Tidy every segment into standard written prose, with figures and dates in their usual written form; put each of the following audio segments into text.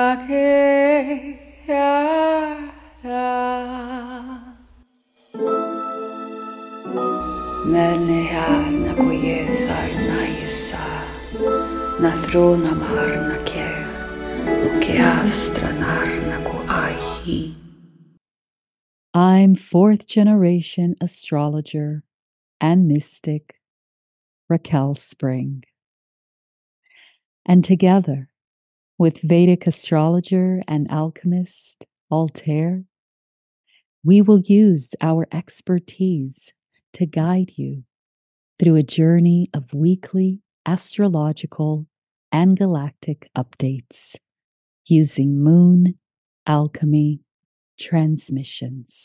Melnehar na koyethar na yesa, na throna mar na ke, no ke astranar na ko ahi. I'm fourth generation astrologer and mystic, Raquel Spring. And together with Vedic astrologer and alchemist Altair, we will use our expertise to guide you through a journey of weekly astrological and galactic updates using moon alchemy transmissions.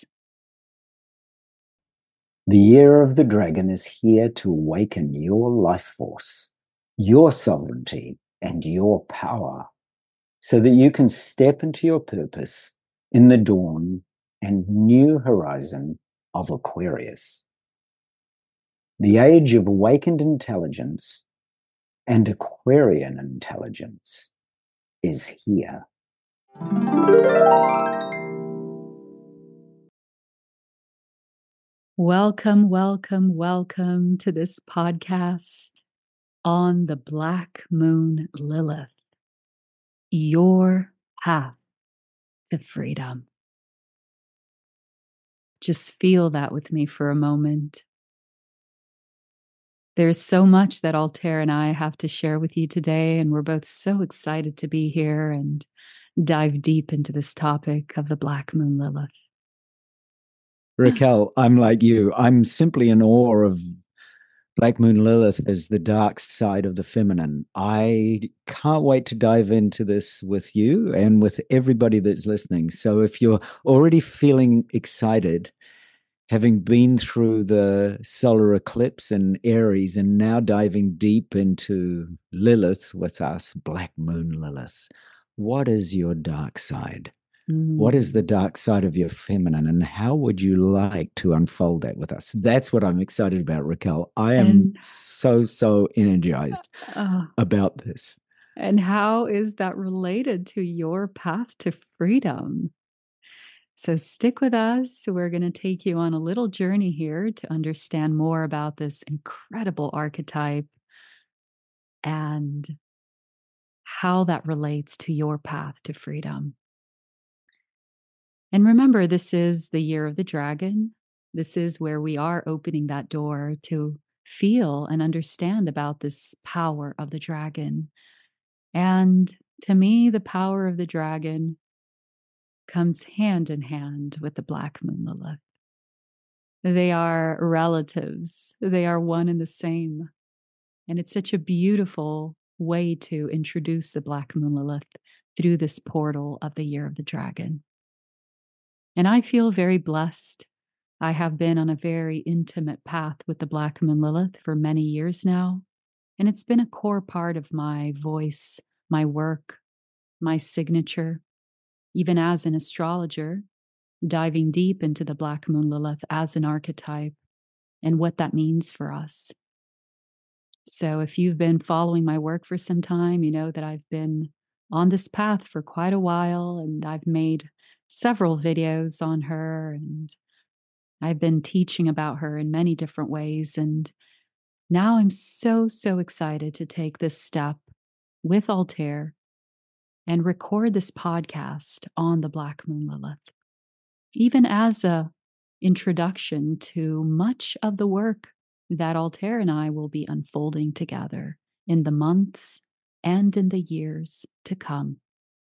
The year of the dragon is here to awaken your life force, your sovereignty, and your power, so that you can step into your purpose in the dawn and new horizon of Aquarius. The age of awakened intelligence and Aquarian intelligence is here. Welcome, welcome, welcome to this podcast on the Black Moon Lilith, your path to freedom. Just feel that with me for a moment. There's so much that Altair and I have to share with you today, and we're both so excited to be here and dive deep into this topic of the Black Moon Lilith. Raquel, I'm like you. I'm simply in awe of Black Moon Lilith as the dark side of the feminine. I can't wait to dive into this with you and with everybody that's listening. So if you're already feeling excited, having been through the solar eclipse in Aries and now diving deep into Lilith with us, Black Moon Lilith, what is your dark side? What is the dark side of your feminine, and how would you like to unfold that with us? That's what I'm excited about, Raquel. I am so energized about this. And how is that related to your path to freedom? So stick with us. We're going to take you on a little journey here to understand more about this incredible archetype and how that relates to your path to freedom. And remember, this is the year of the dragon. This is where we are opening that door to feel and understand about this power of the dragon. And to me, the power of the dragon comes hand in hand with the Black Moon Lilith. They are relatives. They are one and the same. And it's such a beautiful way to introduce the Black Moon Lilith through this portal of the year of the dragon. And I feel very blessed. I have been on a very intimate path with the Black Moon Lilith for many years now. And it's been a core part of my voice, my work, my signature, even as an astrologer, diving deep into the Black Moon Lilith as an archetype and what that means for us. So if you've been following my work for some time, you know that I've been on this path for quite a while, and I've made several videos on her, and I've been teaching about her in many different ways. And now I'm so excited to take this step with Altair and record this podcast on the Black Moon Lilith, even as a introduction to much of the work that Altair and I will be unfolding together in the months and in the years to come.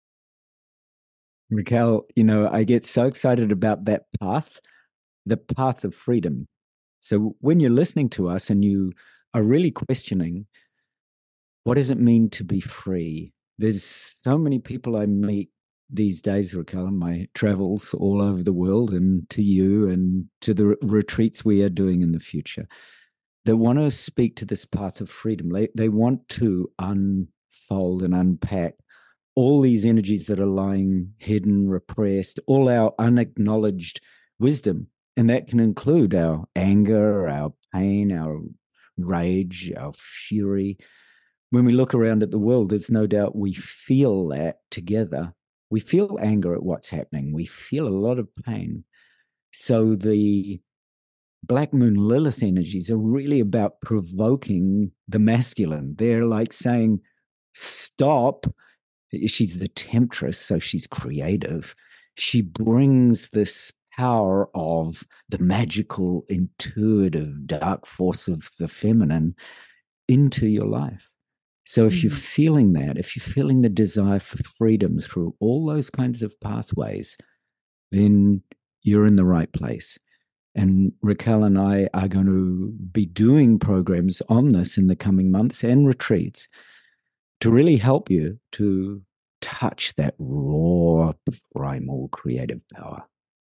Raquel, I get so excited about that path, the path of freedom. So when you're listening to us and you are really questioning, what does it mean to be free? There's so many people I meet these days, Raquel, in my travels all over the world, and to you and to the retreats we are doing in the future, that want to speak to this path of freedom. They want to unfold and unpack all these energies that are lying hidden, repressed, all our unacknowledged wisdom. And that can include our anger, our pain, our rage, our fury. When we look around at the world, there's no doubt we feel that together we feel anger at what's happening. We feel a lot of pain. So the Black Moon Lilith energies are really about provoking the masculine. They're like saying, stop. She's the temptress, so she's creative. She brings this power of the magical, intuitive, dark force of the feminine into your life. So if you're feeling that, if you're feeling the desire for freedom through all those kinds of pathways, then you're in the right place. And Raquel and I are going to be doing programs on this in the coming months and retreats to really help you to touch that raw, primal, creative power.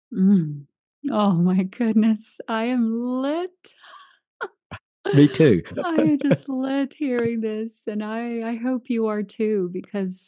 Oh my goodness, I am lit. Me too. I am just lit hearing this, and I hope you are too, because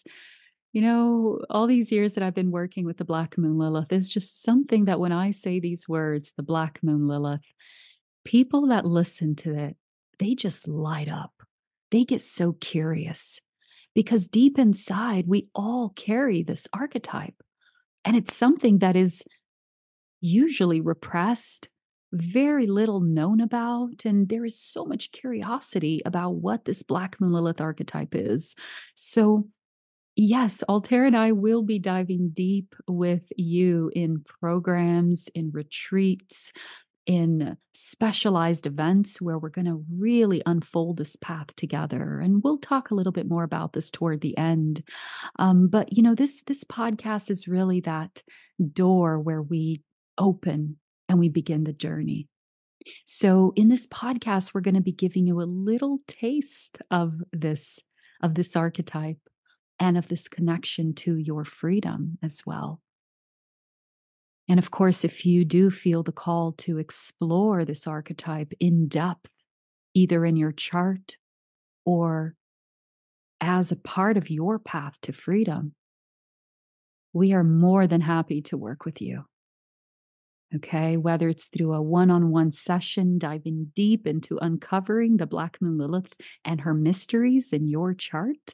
all these years that I've been working with the Black Moon Lilith, is just something that when I say these words, the Black Moon Lilith, people that listen to it, they just light up. They get so curious because deep inside, we all carry this archetype. And it's something that is usually repressed, very little known about. And there is so much curiosity about what this Black Moon Lilith archetype is. So yes, Altair and I will be diving deep with you in programs, in retreats, in specialized events where we're going to really unfold this path together. And we'll talk a little bit more about this toward the end. But this podcast is really that door where we open and we begin the journey. So in this podcast, we're going to be giving you a little taste of this archetype and of this connection to your freedom as well. And of course, if you do feel the call to explore this archetype in depth, either in your chart or as a part of your path to freedom, we are more than happy to work with you. Okay, whether it's through a one-on-one session, diving deep into uncovering the Black Moon Lilith and her mysteries in your chart,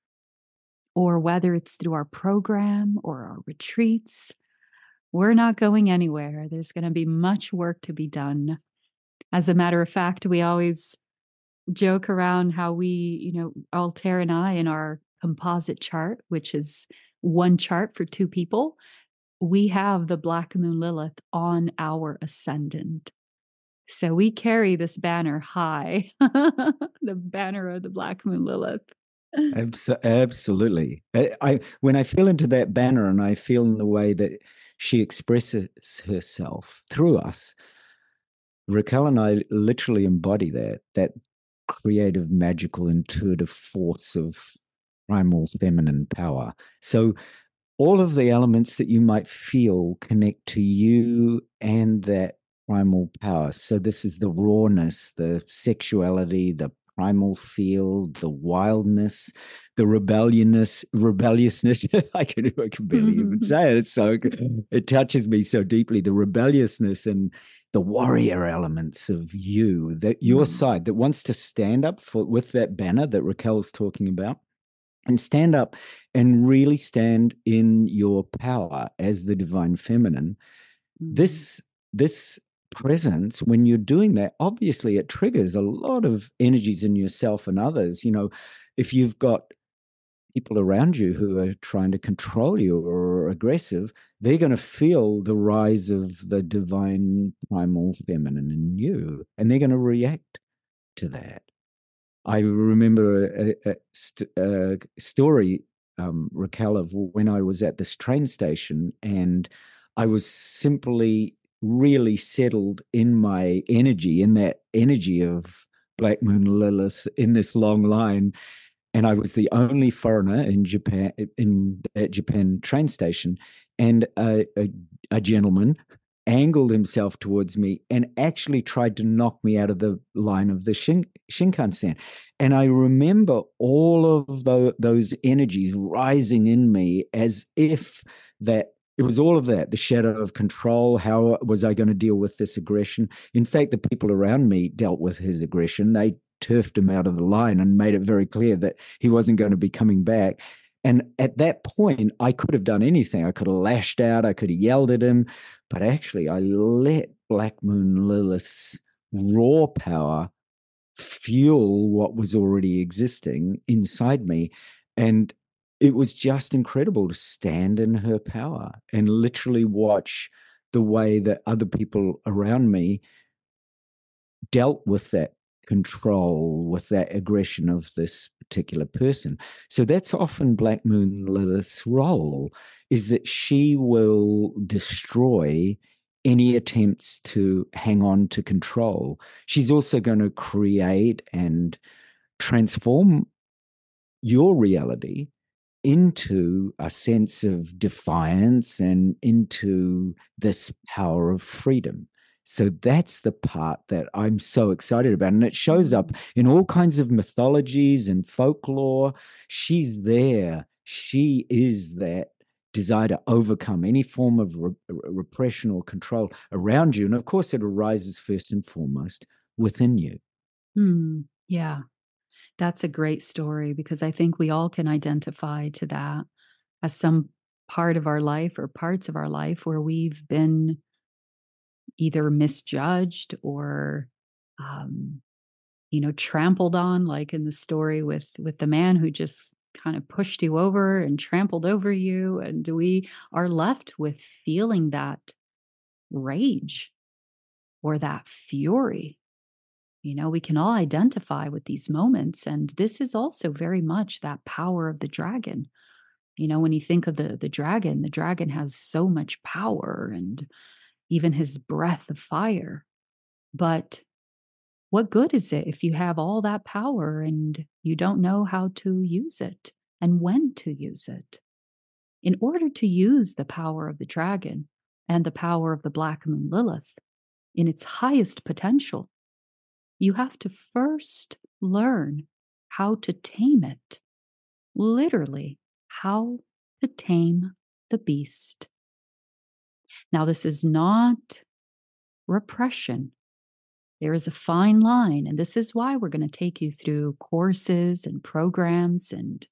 or whether it's through our program or our retreats, we're not going anywhere. There's going to be much work to be done. As a matter of fact, we always joke around how we, Altair and I, in our composite chart, which is one chart for two people, we have the Black Moon Lilith on our ascendant. So we carry this banner high, the banner of the Black Moon Lilith. Absolutely. When I feel into that banner and I feel in the way that she expresses herself through us, Raquel and I literally embody that creative, magical, intuitive force of primal feminine power. So all of the elements that you might feel connect to you and that primal power. So this is the rawness, the sexuality, the primal field, the wildness, the rebelliousness. I can barely even say it. It touches me so deeply. The rebelliousness and the warrior elements of you, that your side that wants to stand up with that banner that Raquel's talking about, and stand up and really stand in your power as the divine feminine. This presence, when you're doing that, obviously it triggers a lot of energies in yourself and others. If you've got people around you who are trying to control you or are aggressive, they're going to feel the rise of the divine primal feminine in you, and they're going to react to that. I remember a story, Raquel, of when I was at this train station and I was simply really settled in my energy, in that energy of Black Moon Lilith in this long line. And I was the only foreigner in Japan, in that Japan train station. And a gentleman angled himself towards me and actually tried to knock me out of the line of the Shinkansen. And I remember all of those energies rising in me as if that it was all of that, the shadow of control. How was I going to deal with this aggression? In fact, the people around me dealt with his aggression. They turfed him out of the line and made it very clear that he wasn't going to be coming back. And at that point, I could have done anything. I could have lashed out. I could have yelled at him. But actually, I let Black Moon Lilith's raw power fuel what was already existing inside me. And it was just incredible to stand in her power and literally watch the way that other people around me dealt with that control, with that aggression of this particular person. So that's often Black Moon Lilith's role, is that she will destroy any attempts to hang on to control. She's also going to create and transform your reality into a sense of defiance and into this power of freedom. So that's the part that I'm so excited about. And it shows up in all kinds of mythologies and folklore. She's there. She is that desire to overcome any form of repression or control around you. And of course, it arises first and foremost within you. Yeah. That's a great story, because I think we all can identify to that as some part of our life or parts of our life where we've been either misjudged or, trampled on, like in the story with the man who just kind of pushed you over and trampled over you. And we are left with feeling that rage or that fury. We can all identify with these moments. And this is also very much that power of the dragon. When you think of the dragon has so much power, and even his breath of fire. But what good is it if you have all that power and you don't know how to use it and when to use it? In order to use the power of the dragon and the power of the Black Moon Lilith in its highest potential, you have to first learn how to tame it. Literally, how to tame the beast. Now, this is not repression. There is a fine line, and this is why we're going to take you through courses and programs and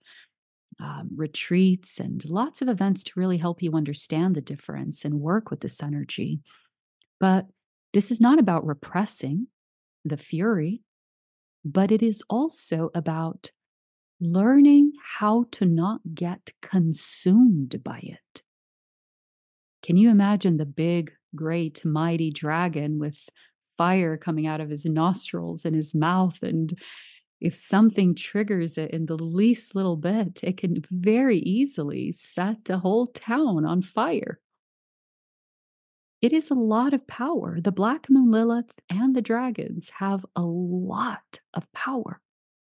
retreats and lots of events to really help you understand the difference and work with this energy. But this is not about repressing the fury, but it is also about learning how to not get consumed by it. Can you imagine the big, great, mighty dragon with fire coming out of his nostrils and his mouth? And if something triggers it in the least little bit, it can very easily set a whole town on fire. It is a lot of power. The Black Moon Lilith and the dragons have a lot of power.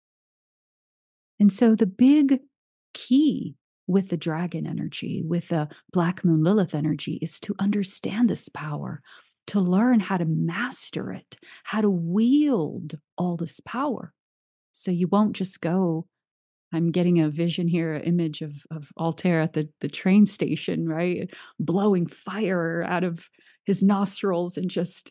And so the big key with the dragon energy, with the Black Moon Lilith energy, is to understand this power, to learn how to master it, how to wield all this power. So you won't just go, I'm getting a vision here, an image of Altair at the train station, right? Blowing fire out of his nostrils and just...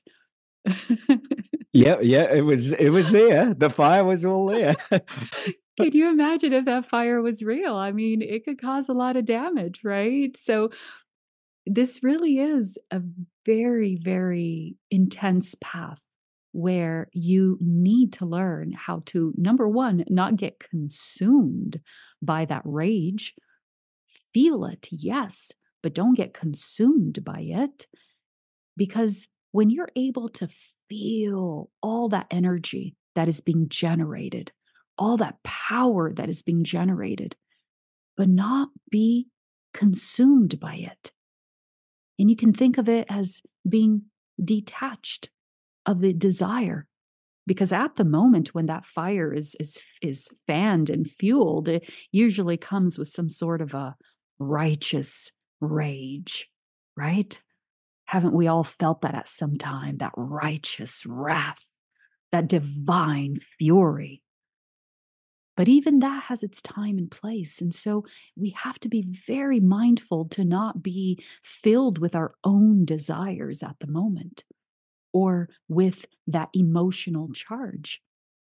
Yeah, it was there. The fire was all there. Can you imagine if that fire was real? I mean, it could cause a lot of damage, right? So this really is a very, very intense path where you need to learn how to, number one, not get consumed by that rage. Feel it, yes, but don't get consumed by it. Because when you're able to feel all that energy that is being generated, all that power that is being generated, but not be consumed by it. And you can think of it as being detached of the desire. Because at the moment when that fire is fanned and fueled, it usually comes with some sort of a righteous rage, right? Haven't we all felt that at some time, that righteous wrath, that divine fury? But even that has its time and place. And so we have to be very mindful to not be filled with our own desires at the moment or with that emotional charge.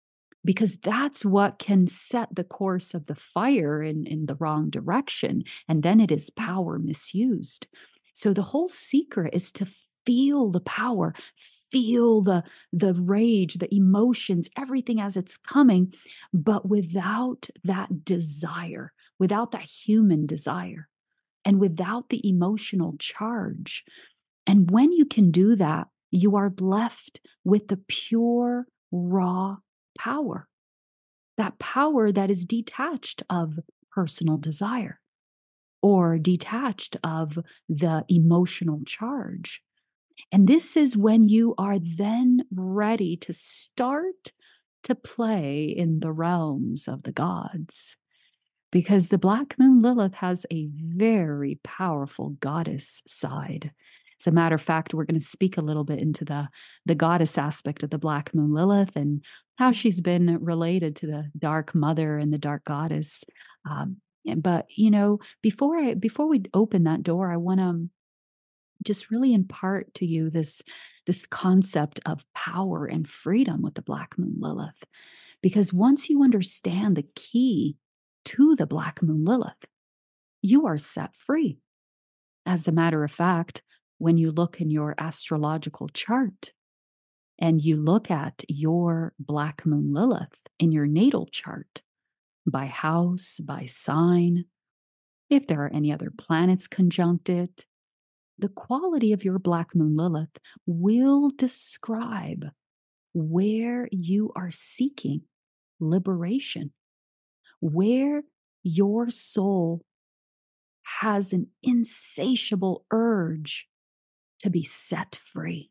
because that's what can set the course of the fire in the wrong direction. And then it is power misused. So the whole secret is to feel the power, feel the rage, the emotions, everything as it's coming, but without that desire, without that human desire, and without the emotional charge. And when you can do that, you are left with the pure, raw power. That power that is detached of personal desire or detached of the emotional charge. And this is when you are then ready to start to play in the realms of the gods. Because the Black Moon Lilith has a very powerful goddess side. As a matter of fact, we're going to speak a little bit into the goddess aspect of the Black Moon Lilith and how she's been related to the Dark Mother and the Dark Goddess. But before we open that door, I want to just really impart to you this concept of power and freedom with the Black Moon Lilith. Because once you understand the key to the Black Moon Lilith, you are set free. As a matter of fact, when you look in your astrological chart and you look at your Black Moon Lilith in your natal chart, by house, by sign, if there are any other planets conjunct it, the quality of your Black Moon Lilith will describe where you are seeking liberation, where your soul has an insatiable urge to be set free.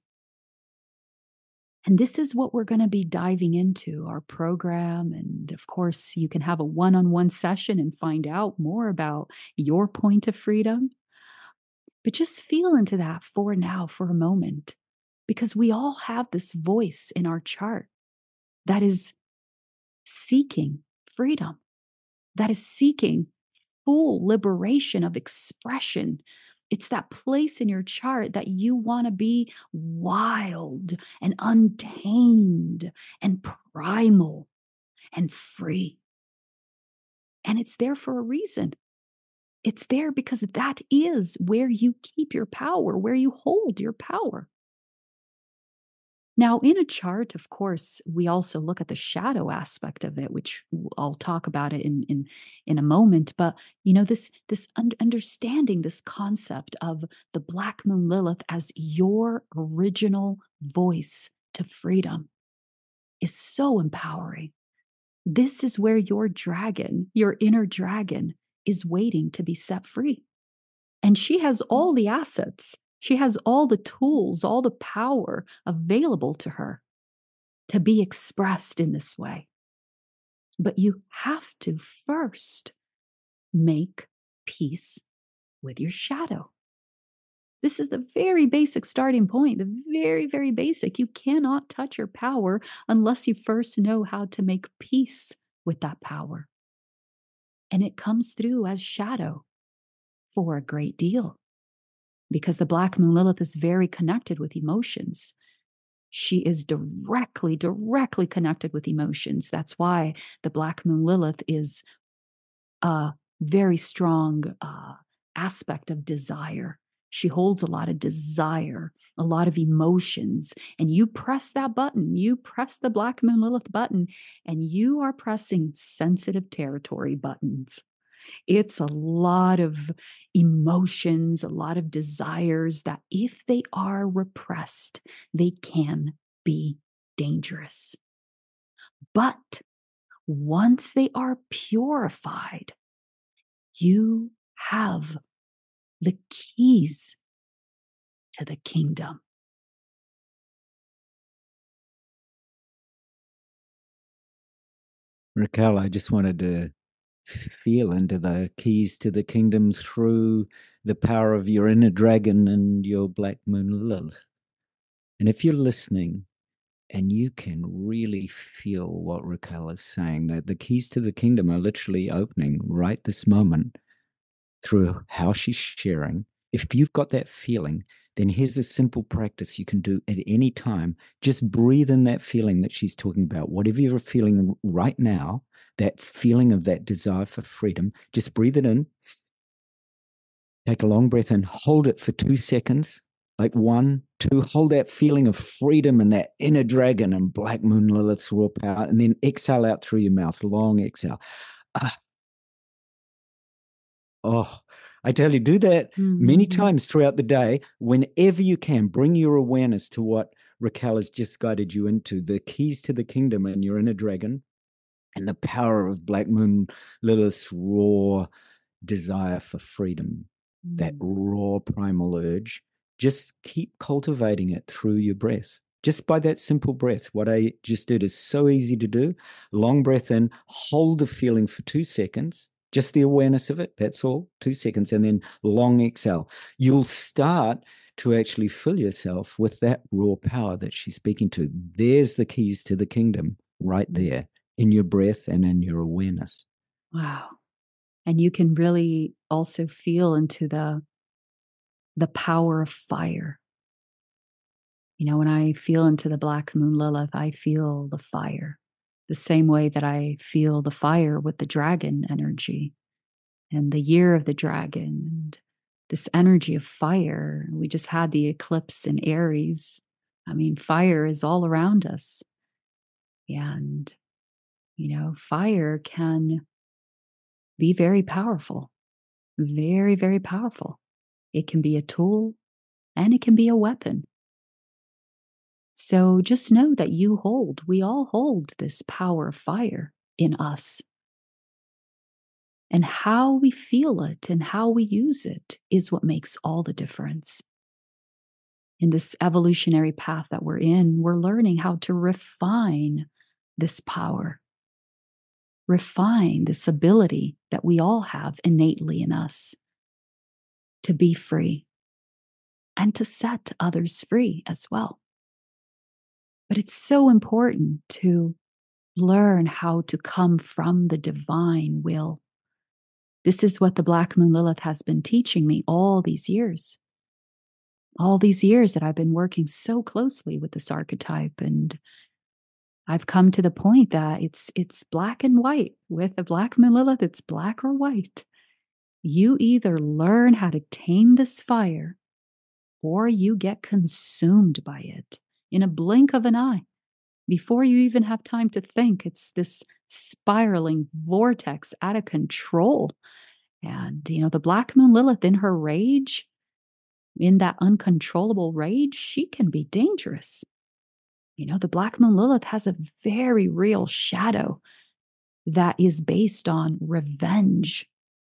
And this is what we're going to be diving into our program. And of course, you can have a one-on-one session and find out more about your point of freedom. But just feel into that for now, for a moment, because we all have this voice in our chart that is seeking freedom, that is seeking full liberation of expression. It's that place in your chart that you want to be wild and untamed and primal and free. And it's there for a reason. It's there because that is where you keep your power, where you hold your power. Now, in a chart, of course, we also look at the shadow aspect of it, which I'll talk about it in a moment. But this understanding this concept of the Black Moon Lilith as your original voice to freedom is so empowering. This is where your dragon, your inner dragon, is waiting to be set free. And she has all the assets. She has all the tools, all the power available to her to be expressed in this way. But you have to first make peace with your shadow. This is the very basic starting point, the very, very basic. You cannot touch your power unless you first know how to make peace with that power. And it comes through as shadow for a great deal. Because the Black Moon Lilith is very connected with emotions. She is directly connected with emotions. That's why the Black Moon Lilith is a very strong aspect of desire. She holds a lot of desire, a lot of emotions. And you press that button, you press the Black Moon Lilith button, and you are pressing sensitive territory buttons. It's a lot of emotions, a lot of desires that if they are repressed, they can be dangerous. But once they are purified, you have the keys to the kingdom. Raquel, I just wanted to feel into the keys to the kingdom through the power of your inner dragon and your Black Moon Lilith. And if you're listening and you can really feel what Raquel is saying, that the keys to the kingdom are literally opening right this moment through how she's sharing. If you've got that feeling, then here's a simple practice you can do at any time. Just breathe in that feeling that she's talking about. Whatever you're feeling right now, that feeling of that desire for freedom, just breathe it in. Take a long breath in, hold it for 2 seconds, like 1, 2, hold that feeling of freedom and that inner dragon and Black Moon Lilith's raw power, and then exhale out through your mouth, long exhale. Oh, I tell you, do that many times throughout the day. Whenever you can, bring your awareness to what Raquel has just guided you into, the keys to the kingdom and your inner dragon, and the power of Black Moon Lilith's raw desire for freedom, that raw primal urge. Just keep cultivating it through your breath. Just by that simple breath. What I just did is so easy to do. Long breath in, hold the feeling for 2 seconds. Just the awareness of it, that's all, 2 seconds, and then long exhale. You'll start to actually fill yourself with that raw power that she's speaking to. There's the keys to the kingdom right there in your breath and in your awareness. Wow. And you can really also feel into the power of fire. You know, when I feel into the Black Moon Lilith, I feel the fire. The same way that I feel the fire with the dragon energy and the year of the dragon and this energy of fire. We just had the eclipse in Aries. I mean, fire is all around us. And, you know, fire can be very powerful, very, very powerful. It can be a tool and it can be a weapon. So just know that we all hold this power of fire in us. And how we feel it and how we use it is what makes all the difference. In this evolutionary path that we're in, we're learning how to refine this power, refine this ability that we all have innately in us to be free and to set others free as well. But it's so important to learn how to come from the divine will. This is what the Black Moon Lilith has been teaching me all these years. All these years that I've been working so closely with this archetype, and I've come to the point that it's black and white. With the Black Moon Lilith, it's black or white. You either learn how to tame this fire or you get consumed by it in a blink of an eye. Before you even have time to think, it's this spiraling vortex out of control. And, you know, the Black Moon Lilith in her rage, in that uncontrollable rage, she can be dangerous. You know, the Black Moon Lilith has a very real shadow that is based on revenge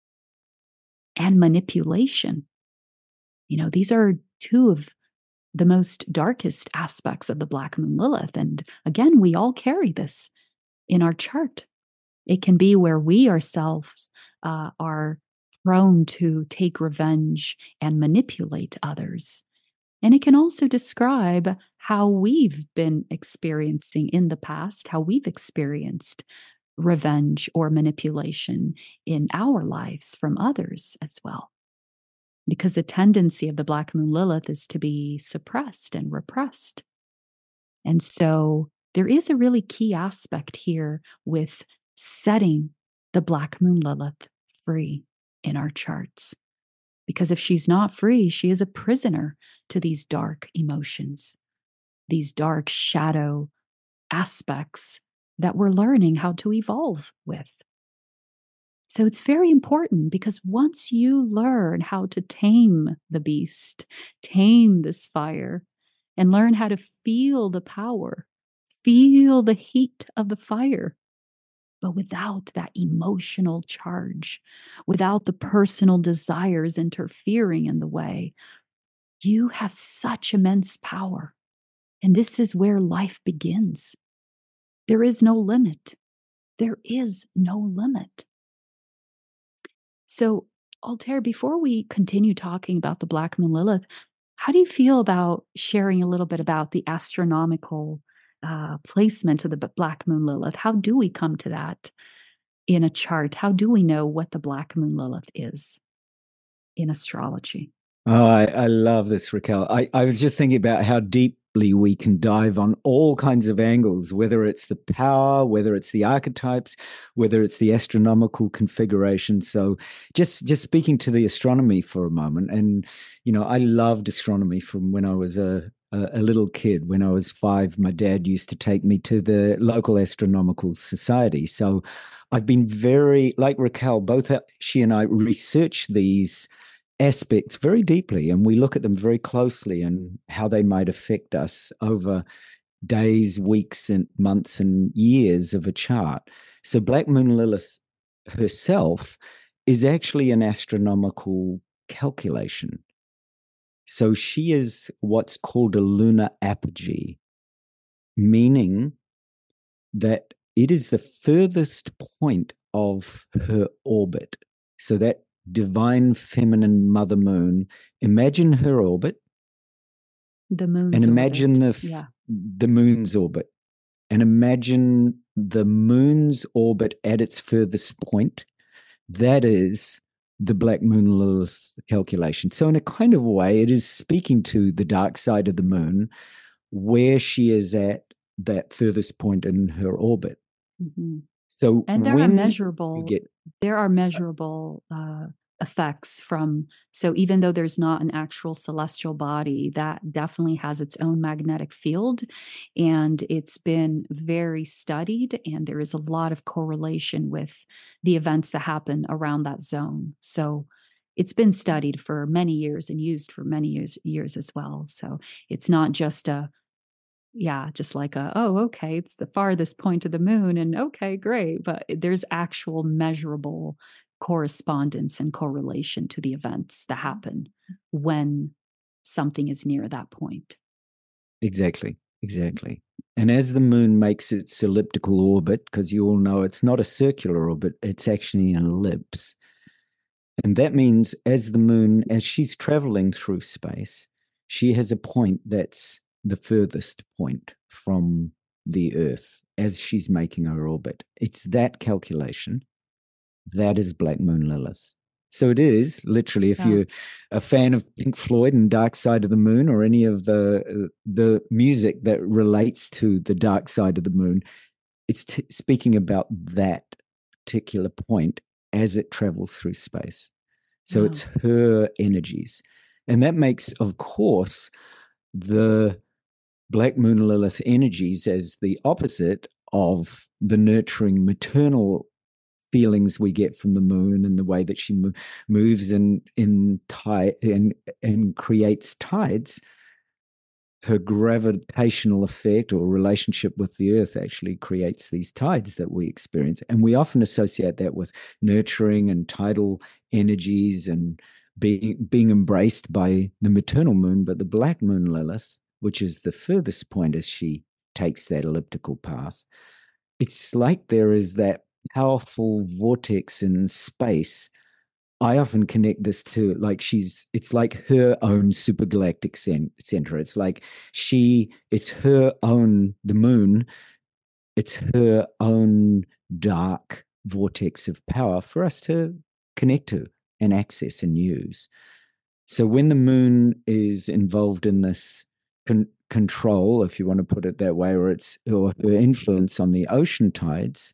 and manipulation. You know, these are two of the most darkest aspects of the Black Moon Lilith. And again, we all carry this in our chart. It can be where we ourselves are prone to take revenge and manipulate others. And it can also describe how we've been experiencing in the past, how we've experienced revenge or manipulation in our lives from others as well. Because the tendency of the Black Moon Lilith is to be suppressed and repressed. And so there is a really key aspect here with setting the Black Moon Lilith free in our charts. Because if she's not free, she is a prisoner to these dark emotions, these dark shadow aspects that we're learning how to evolve with. So it's very important, because once you learn how to tame the beast, tame this fire, and learn how to feel the power, feel the heat of the fire, but without that emotional charge, without the personal desires interfering in the way, you have such immense power. And this is where life begins. There is no limit. There is no limit. So, Altair, before we continue talking about the Black Moon Lilith, how do you feel about sharing a little bit about the astronomical placement of the Black Moon Lilith? How do we come to that in a chart? How do we know what the Black Moon Lilith is in astrology? Oh, I love this, Raquel. I was just thinking about how deeply we can dive on all kinds of angles, whether it's the power, whether it's the archetypes, whether it's the astronomical configuration. So just speaking to the astronomy for a moment, and I loved astronomy from when I was a little kid. When I was 5, my dad used to take me to the local astronomical society. So I've been very, like Raquel, both she and I research these aspects very deeply, and we look at them very closely and how they might affect us over days, weeks, and months and years of a chart. So Black Moon Lilith herself is actually an astronomical calculation. So she is what's called a lunar apogee, meaning that it is the furthest point of her orbit. So that divine feminine mother moon, imagine her orbit, The moon's and imagine orbit. Yeah. the moon's orbit, and imagine the moon's orbit at its furthest point. That is the Black Moon Lilith calculation. So in a kind of way, it is speaking to the dark side of the moon, where she is at that furthest point in her orbit. Mm-hmm. So and there are measurable effects from, so even though there's not an actual celestial body, that definitely has its own magnetic field, and it's been very studied, and there is a lot of correlation with the events that happen around that zone. So it's been studied for many years and used for many years as well. So it's not just just like okay, it's the farthest point of the moon, and okay, great. But there's actual measurable correspondence and correlation to the events that happen when something is near that point. Exactly. And as the moon makes its elliptical orbit, because you all know it's not a circular orbit, it's actually an ellipse. And that means as she's traveling through space, she has a point that's the furthest point from the Earth as she's making her orbit. It's that calculation. That is Black Moon Lilith. So it is literally, if you're a fan of Pink Floyd and Dark Side of the Moon, or any of the music that relates to the dark side of the moon, it's speaking about that particular point as it travels through space. So it's her energies. And that makes, of course, the Black Moon Lilith energies as the opposite of the nurturing maternal feelings we get from the moon, and the way that she moves in tide and creates tides. Her gravitational effect or relationship with the earth actually creates these tides that we experience. And we often associate that with nurturing and tidal energies and being embraced by the maternal moon. But the Black Moon Lilith, which is the furthest point as she takes that elliptical path, it's like there is that powerful vortex in space. I often connect this to it's like her own supergalactic center. It's like it's her own, the moon, it's her own dark vortex of power for us to connect to and access and use. So when the moon is involved in this control, if you want to put it that way, or her influence on the ocean tides,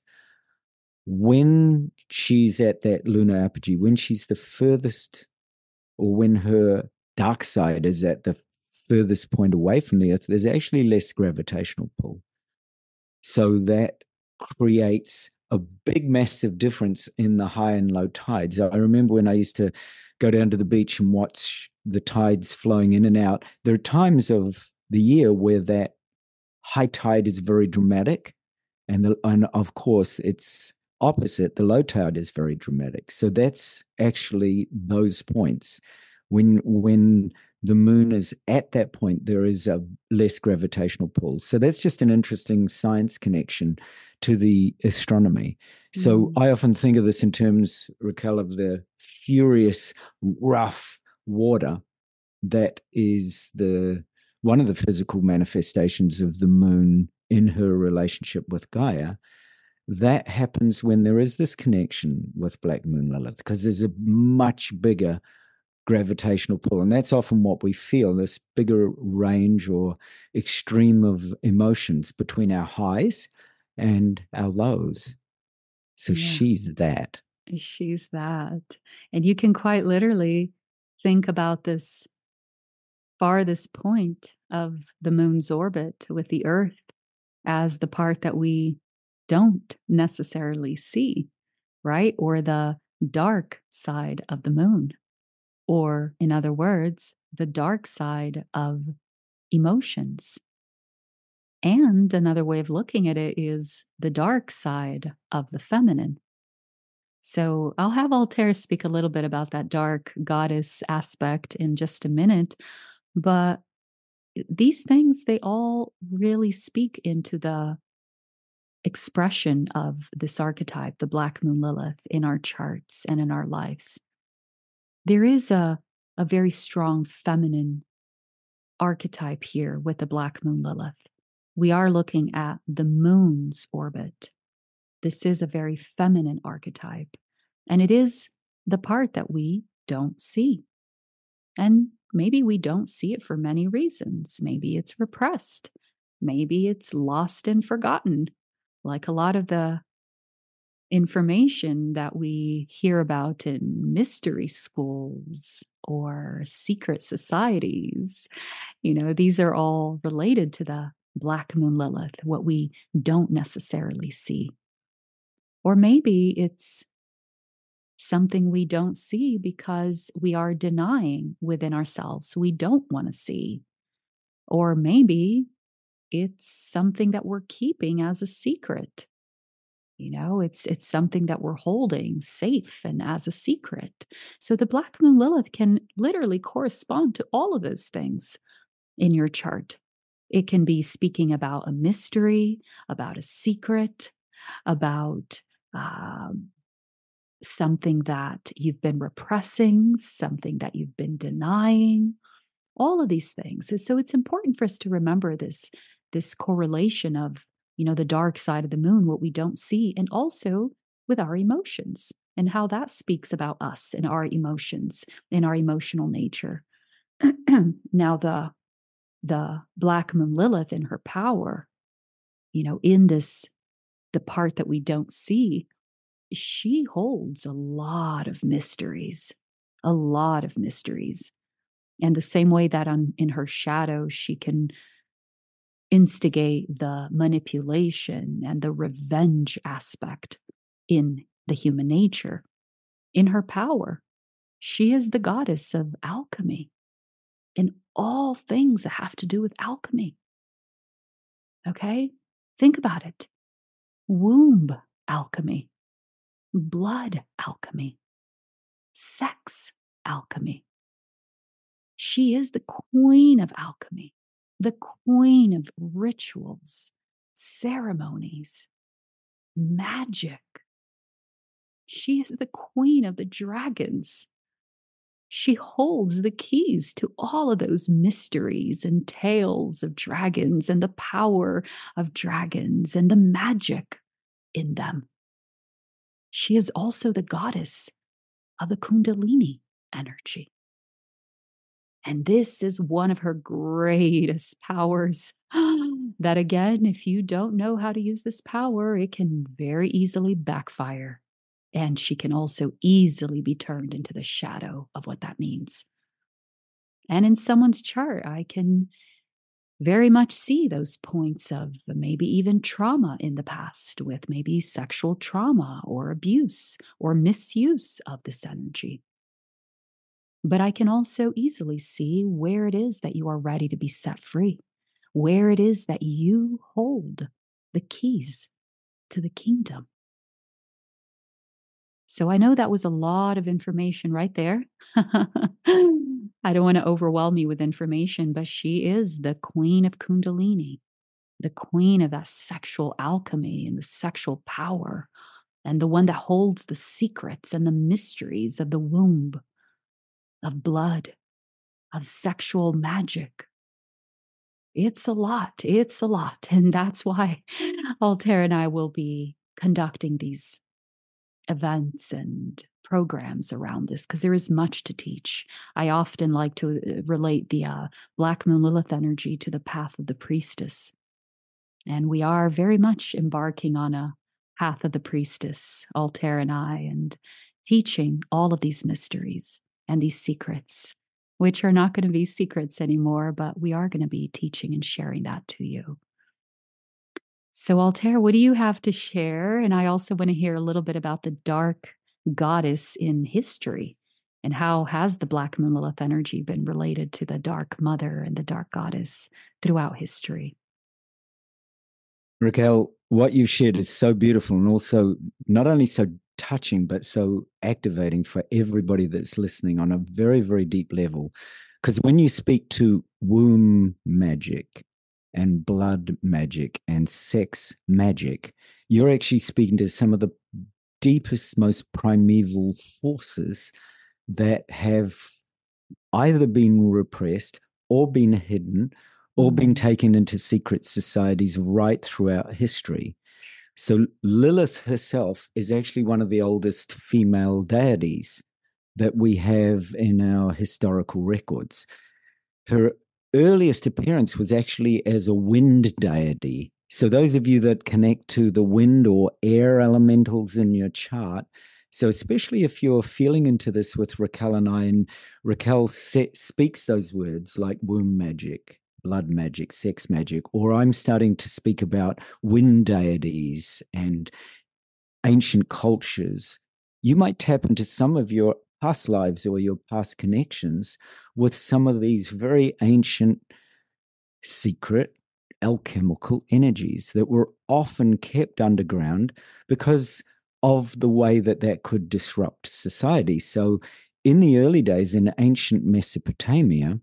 when she's at that lunar apogee, when she's the furthest, or when her dark side is at the furthest point away from the earth, there's actually less gravitational pull. So that creates a big, massive difference in the high and low tides. I remember when I used to go down to the beach and watch the tides flowing in and out. There are times of the year where that high tide is very dramatic, and of course it's opposite. The low tide is very dramatic. So that's actually those points. When the moon is at that point, there is a less gravitational pull. So that's just an interesting science connection to the astronomy. So I often think of this in terms, Raquel, of the furious, rough water that is one of the physical manifestations of the moon in her relationship with Gaia. That happens when there is this connection with Black Moon Lilith, because there's a much bigger gravitational pull. And that's often what we feel, this bigger range or extreme of emotions between our highs and our lows. So Yeah. she's that. She's that. And you can quite literally think about this farthest point of the moon's orbit with the Earth as the part that we don't necessarily see, right? Or the dark side of the moon. Or, in other words, the dark side of emotions. And another way of looking at it is the dark side of the feminine. So I'll have Altair speak a little bit about that dark goddess aspect in just a minute. But these things, they all really speak into the expression of this archetype, the Black Moon Lilith, in our charts and in our lives. There is a very strong feminine archetype here with the Black Moon Lilith. We are looking at the moon's orbit. This is a very feminine archetype, and it is the part that we don't see. And maybe we don't see it for many reasons. Maybe it's repressed. Maybe it's lost and forgotten, like a lot of the information that we hear about in mystery schools or secret societies. These are all related to the Black Moon Lilith, what we don't necessarily see. Or maybe it's something we don't see because we are denying within ourselves. We don't want to see. Or maybe it's something that we're keeping as a secret. It's something that we're holding safe and as a secret. So the Black Moon Lilith can literally correspond to all of those things in your chart. It can be speaking about a mystery, about a secret, about something that you've been repressing, something that you've been denying, all of these things. So it's important for us to remember this correlation of, the dark side of the moon, what we don't see, and also with our emotions and how that speaks about us and our emotions and our emotional nature. Now, the Black Moon Lilith in her power, in the part that we don't see, she holds a lot of mysteries, a lot of mysteries. And the same way that in her shadow, she can instigate the manipulation and the revenge aspect in the human nature. In her power, she is the goddess of alchemy in all things that have to do with alchemy. Okay? Think about it. Womb alchemy, blood alchemy, sex alchemy. She is the queen of alchemy, the queen of rituals, ceremonies, magic. She is the queen of the dragons. She holds the keys to all of those mysteries and tales of dragons and the power of dragons and the magic in them. She is also the goddess of the Kundalini energy. And this is one of her greatest powers. That again, if you don't know how to use this power, it can very easily backfire. And she can also easily be turned into the shadow of what that means. And in someone's chart, I can very much see those points of maybe even trauma in the past, with maybe sexual trauma or abuse or misuse of this energy. But I can also easily see where it is that you are ready to be set free, where it is that you hold the keys to the kingdom. So I know that was a lot of information right there. I don't want to overwhelm you with information, but she is the queen of Kundalini, the queen of that sexual alchemy and the sexual power, and the one that holds the secrets and the mysteries of the womb, of blood, of sexual magic. It's a lot. It's a lot. And that's why Altair and I will be conducting these events and programs around this because there is much to teach. I often like to relate the Black Moon Lilith energy to the path of the priestess. And we are very much embarking on a path of the priestess, Altair and I, and teaching all of these mysteries and these secrets, which are not going to be secrets anymore, but we are going to be teaching and sharing that to you. So, Altair, what do you have to share? And I also want to hear a little bit about the dark goddess in history and how has the Black Moon Lilith energy been related to the dark mother and the dark goddess throughout history? Raquel, what you've shared is so beautiful and also not only so touching, but so activating for everybody that's listening on a very, very deep level. Because when you speak to womb magic and blood magic and sex magic, you're actually speaking to some of the deepest, most primeval forces that have either been repressed or been hidden or been taken into secret societies right throughout history. So Lilith herself is actually one of the oldest female deities that we have in our historical records. Her earliest appearance was actually as a wind deity. So those of you that connect to the wind or air elementals in your chart, so especially if you're feeling into this with Raquel and I, and Raquel speaks those words like womb magic, blood magic, sex magic, or I'm starting to speak about wind deities and ancient cultures, you might tap into some of your past lives or your past connections with some of these very ancient, secret, alchemical energies that were often kept underground because of the way that that could disrupt society. So in the early days in ancient Mesopotamia,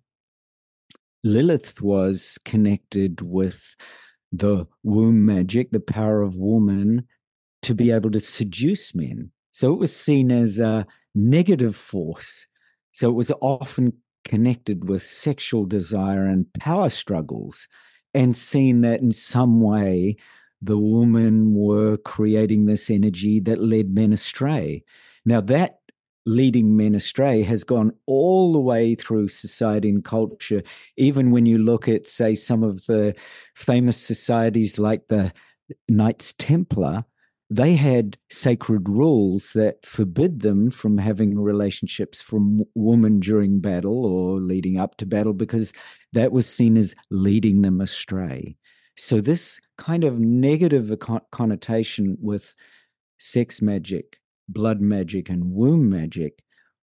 Lilith was connected with the womb magic, the power of woman to be able to seduce men. So it was seen as a negative force. So it was often connected with sexual desire and power struggles, and seen that in some way the women were creating this energy that led men astray. Now that leading men astray has gone all the way through society and culture. Even when you look at, say, some of the famous societies like the Knights Templar, they had sacred rules that forbid them from having relationships from women during battle or leading up to battle because that was seen as leading them astray. So this kind of negative connotation with sex magic, blood magic, and womb magic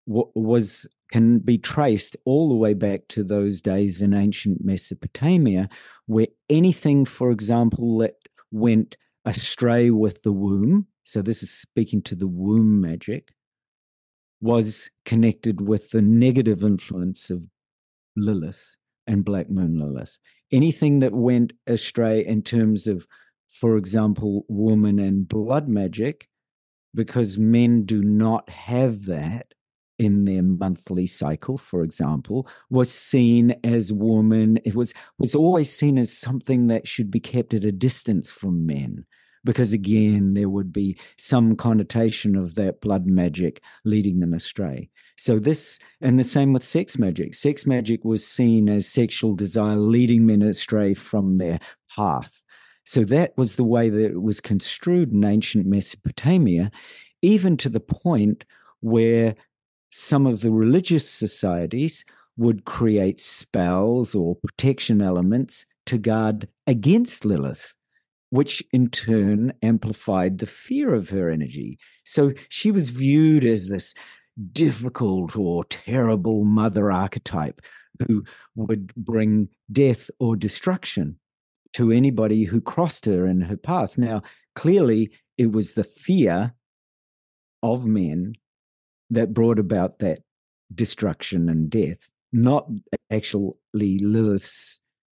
can be traced all the way back to those days in ancient Mesopotamia, where anything, for example, that went astray with the womb, so this is speaking to the womb magic, was connected with the negative influence of Lilith and Black Moon Lilith. Anything that went astray in terms of, for example, woman and blood magic, because men do not have that in their monthly cycle, for example, was seen as woman. It was always seen as something that should be kept at a distance from men, because again, there would be some connotation of that blood magic leading them astray. So this, and the same with sex magic. Sex magic was seen as sexual desire leading men astray from their path. So that was the way that it was construed in ancient Mesopotamia, even to the point where some of the religious societies would create spells or protection elements to guard against Lilith, which in turn amplified the fear of her energy. So she was viewed as this difficult or terrible mother archetype who would bring death or destruction to anybody who crossed her in her path. Now, clearly, it was the fear of men that brought about that destruction and death, not actually Lilith's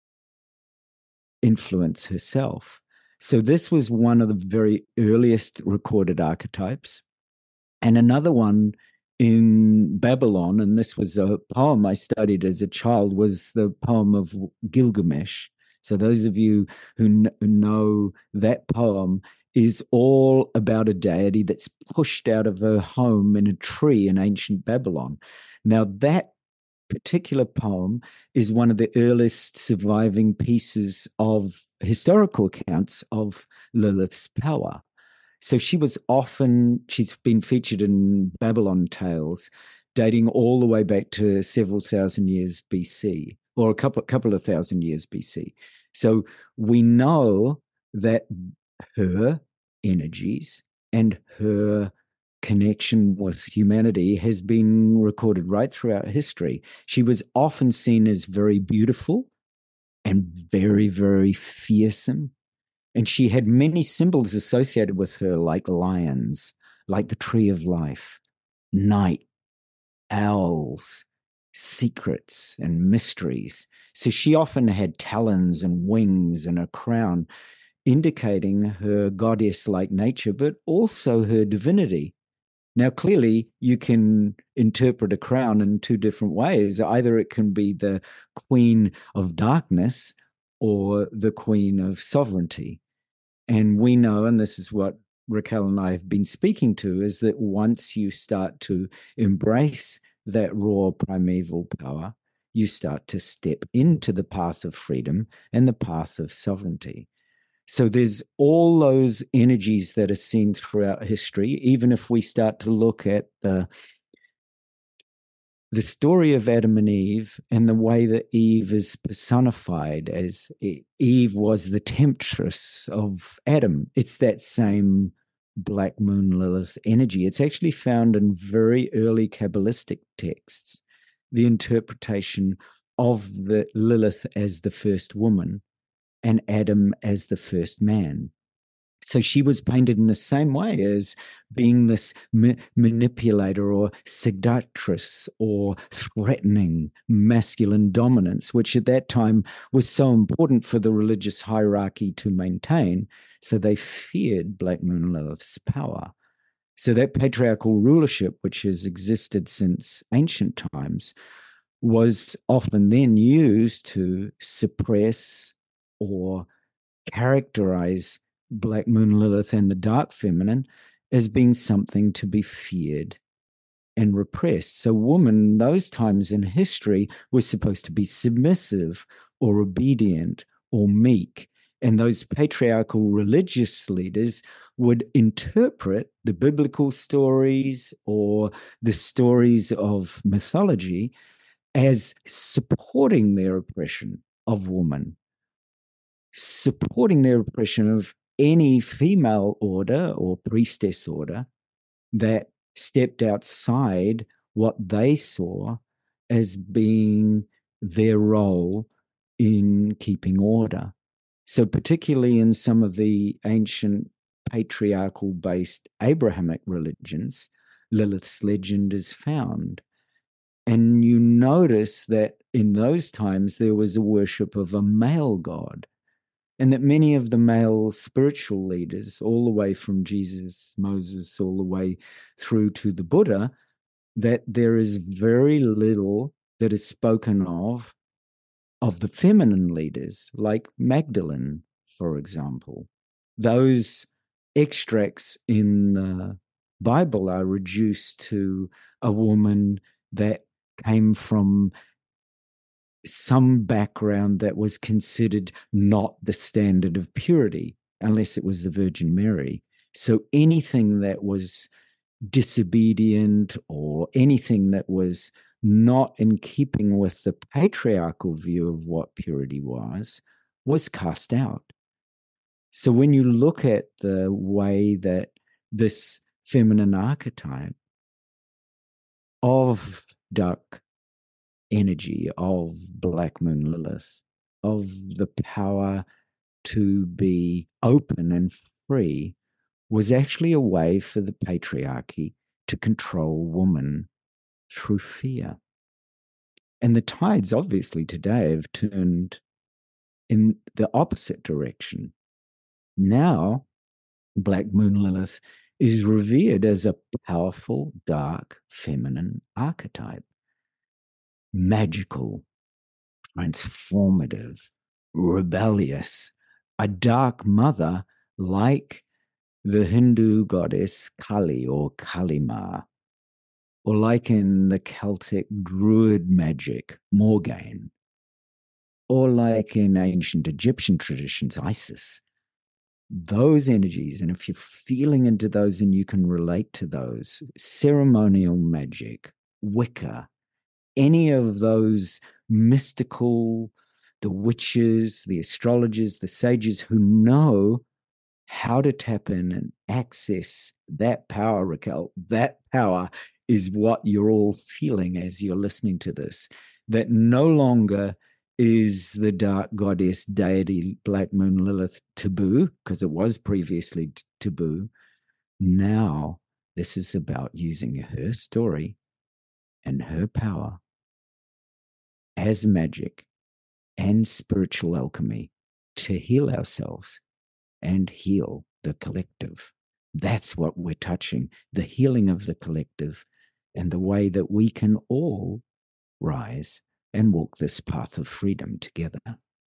influence herself. So this was one of the very earliest recorded archetypes. And another one in Babylon, and this was a poem I studied as a child, was the poem of Gilgamesh. So those of you who know that poem, is all about a deity that's pushed out of her home in a tree in ancient Babylon. Now, that particular poem is one of the earliest surviving pieces of historical accounts of Lilith's power. So she's been featured in Babylon tales dating all the way back to several thousand years BC, or a couple of thousand years BC. So we know that her energies and her connection with humanity has been recorded right throughout history. She was often seen as very beautiful and very, very fearsome. And she had many symbols associated with her, like lions, like the tree of life, night, owls, secrets, and mysteries. So she often had talons and wings and a crown, indicating her goddess-like nature, but also her divinity. Now, clearly, you can interpret a crown in two different ways. Either it can be the queen of darkness or the queen of sovereignty. And we know, and this is what Raquel and I have been speaking to, is that once you start to embrace that raw primeval power, you start to step into the path of freedom and the path of sovereignty. So there's all those energies that are seen throughout history. Even if we start to look at the story of Adam and Eve and the way that Eve is personified as Eve was the temptress of Adam, it's that same Black Moon Lilith energy. It's actually found in very early Kabbalistic texts, the interpretation of the Lilith as the first woman and Adam as the first man. So she was painted in the same way as being this manipulator or seductress or threatening masculine dominance, which at that time was so important for the religious hierarchy to maintain. So they feared Black Moon Lilith's power. So that patriarchal rulership, which has existed since ancient times, was often then used to suppress or characterize Black Moon Lilith and the dark feminine as being something to be feared and repressed. So women, those times in history, were supposed to be submissive or obedient or meek. And those patriarchal religious leaders would interpret the biblical stories or the stories of mythology as supporting their oppression of woman, supporting their oppression of any female order or priestess order that stepped outside what they saw as being their role in keeping order. So particularly in some of the ancient patriarchal-based Abrahamic religions, Lilith's legend is found. And you notice that in those times there was a worship of a male god, and that many of the male spiritual leaders, all the way from Jesus, Moses, all the way through to the Buddha, that there is very little that is spoken of the feminine leaders, like Magdalene, for example. Those extracts in the Bible are reduced to a woman that came from some background that was considered not the standard of purity, unless it was the Virgin Mary. So anything that was disobedient or anything that was not in keeping with the patriarchal view of what purity was cast out. So when you look at the way that this feminine archetype of dark energy, of Black Moon Lilith, of the power to be open and free, was actually a way for the patriarchy to control woman through fear. And the tides, obviously, today have turned in the opposite direction. Now, Black Moon Lilith is revered as a powerful, dark, feminine archetype. Magical, transformative, rebellious, a dark mother like the Hindu goddess Kali or Kalima, or like in the Celtic druid magic, Morgaine, or like in ancient Egyptian traditions, Isis. Those energies, and if you're feeling into those and you can relate to those, ceremonial magic, Wicca, any of those mystical, the witches, the astrologers, the sages who know how to tap in and access that power, Raquel, that power is what you're all feeling as you're listening to this. That no longer is the dark goddess deity Black Moon Lilith taboo, because it was previously taboo. Now, this is about using her story and her power as magic and spiritual alchemy to heal ourselves and heal the collective. That's what we're touching, the healing of the collective and the way that we can all rise and walk this path of freedom together.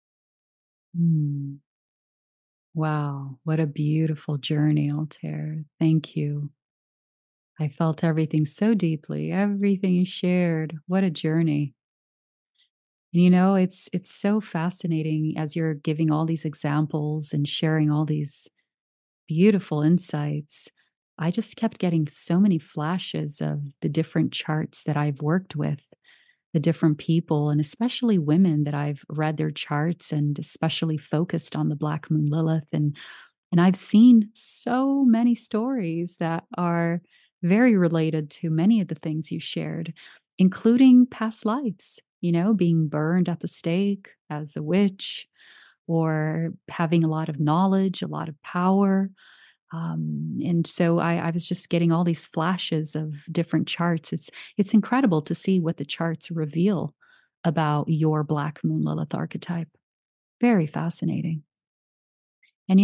Wow, what a beautiful journey, Altair. Thank you. I felt everything so deeply, everything you shared. What a journey. And it's so fascinating as you're giving all these examples and sharing all these beautiful insights. I just kept getting so many flashes of the different charts that I've worked with, the different people, and especially women that I've read their charts and especially focused on the Black Moon Lilith. And I've seen so many stories that are very related to many of the things you shared, including past lives, being burned at the stake as a witch or having a lot of knowledge, a lot of power. And so I was just getting all these flashes of different charts. It's incredible to see what the charts reveal about your Black Moon Lilith archetype. Very fascinating. And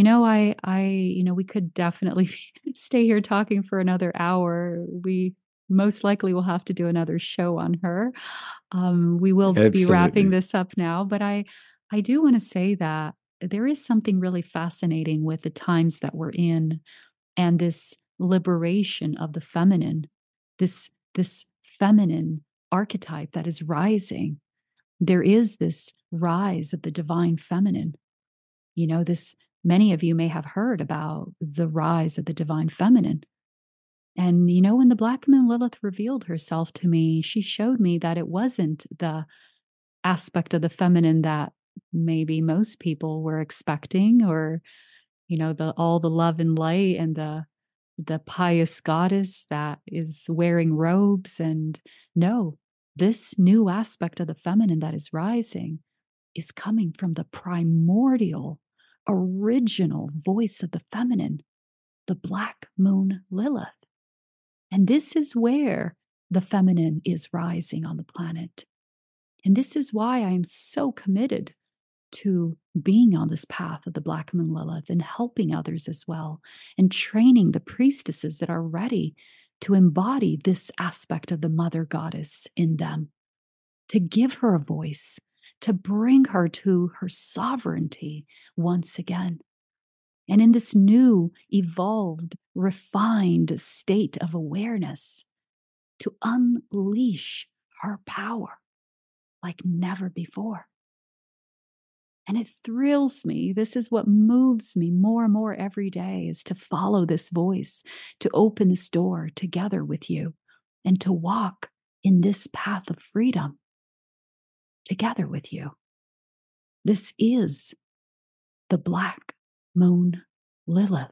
we could definitely stay here talking for another hour. We most likely will have to do another show on her. We will be wrapping this up now, but I do want to say that there is something really fascinating with the times that we're in and this liberation of the feminine, this feminine archetype that is rising. There is this rise of the divine feminine. Many of you may have heard about the rise of the divine feminine. And, when the Black Moon Lilith revealed herself to me, she showed me that it wasn't the aspect of the feminine that maybe most people were expecting, or, all the love and light and the pious goddess that is wearing robes. And no, this new aspect of the feminine that is rising is coming from the primordial, original voice of the feminine, the Black Moon Lilith. And this is where the feminine is rising on the planet. And this is why I am so committed to being on this path of the Black Moon Lilith and helping others as well, and training the priestesses that are ready to embody this aspect of the mother goddess in them, to give her a voice, to bring her to her sovereignty once again. And in this new, evolved, refined state of awareness, to unleash her power like never before. And it thrills me. This is what moves me more and more every day, is to follow this voice, to open this door together with you, and to walk in this path of freedom together with you. This is the Black Moon Lilith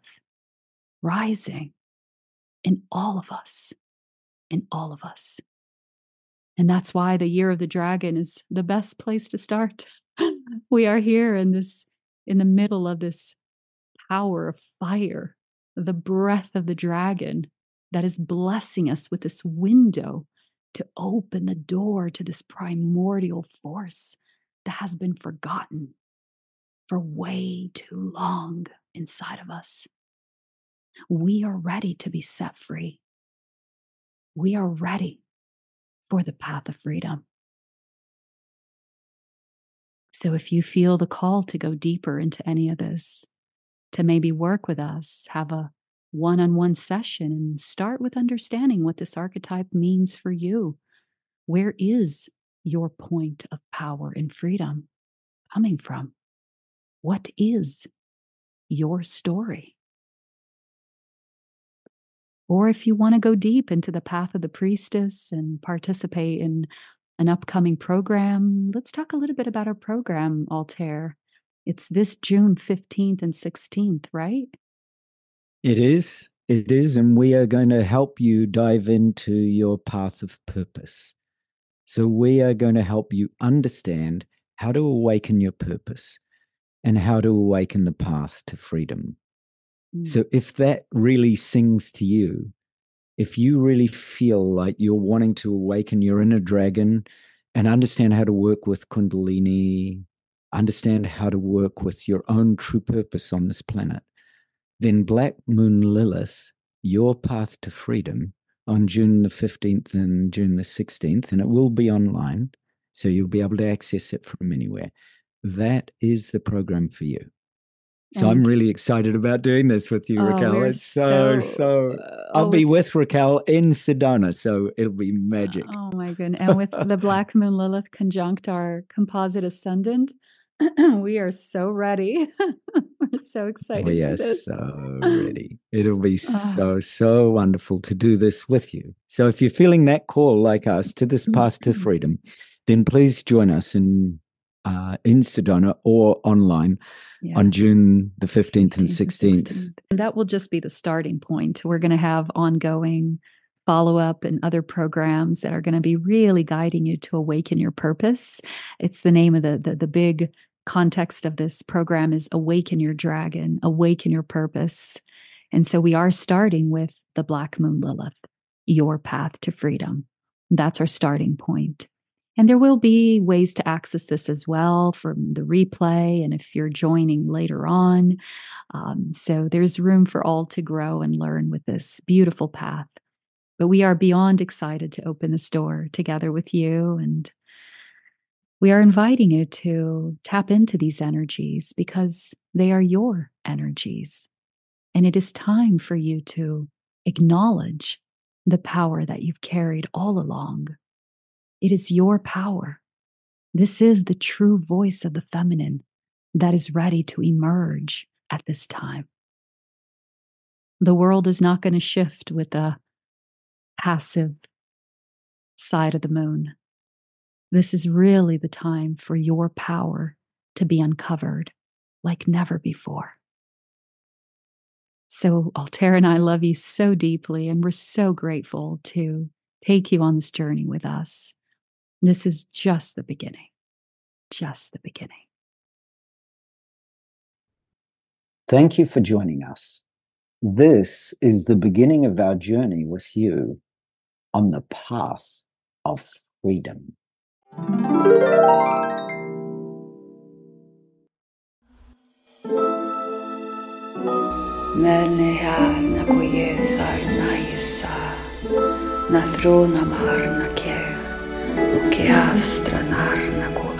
rising in all of us, in all of us. And that's why the Year of the Dragon is the best place to start. We are here in the middle of this power of fire, the breath of the dragon that is blessing us with this window to open the door to this primordial force that has been forgotten for way too long inside of us. We are ready to be set free. We are ready for the path of freedom. So if you feel the call to go deeper into any of this, to maybe work with us, have a one-on-one session and start with understanding what this archetype means for you. Where is your point of power and freedom coming from? What is your story? Or if you want to go deep into the path of the priestess and participate in an upcoming program, let's talk a little bit about our program, Altair. It's this June 15th and 16th, right? It is. It is. And we are going to help you dive into your path of purpose. So we are going to help you understand how to awaken your purpose and how to awaken the path to freedom. So if that really sings to you, if you really feel like you're wanting to awaken your inner dragon and understand how to work with Kundalini, understand how to work with your own true purpose on this planet, then Black Moon Lilith, Your Path to Freedom, on June the 15th and June the 16th, and it will be online, so you'll be able to access it from anywhere. That is the program for you. So I'm really excited about doing this with you, Raquel. It's so I'll be with Raquel in Sedona, so it'll be magic. Oh my goodness. And with the Black Moon Lilith conjunct our composite ascendant, we are so ready. We're so excited We for are this. so ready. It'll be so wonderful to do this with you. So if you're feeling that call like us to this path to freedom, then please join us in Sedona or online. Yes. On June the 15th and 16th. And that will just be the starting point. We're going to have ongoing follow-up and other programs that are going to be really guiding you to awaken your purpose. It's the name of the big context of this program is Awaken Your Dragon, Awaken Your Purpose. And so we are starting with the Black Moon Lilith, Your Path to Freedom. That's our starting point. And there will be ways to access this as well from the replay and if you're joining later on. So there's room for all to grow and learn with this beautiful path. But we are beyond excited to open this door together with you. And we are inviting you to tap into these energies because they are your energies. And it is time for you to acknowledge the power that you've carried all along. It is your power. This is the true voice of the feminine that is ready to emerge at this time. The world is not going to shift with the passive side of the moon. This is really the time for your power to be uncovered like never before. So Altair and I love you so deeply, and we're so grateful to take you on this journey with us. This is just the beginning. Just the beginning. Thank you for joining us. This is the beginning of our journey with you on the path of freedom. Melneha nakoyethar nayesa nathrona marnake. Lo que astra narna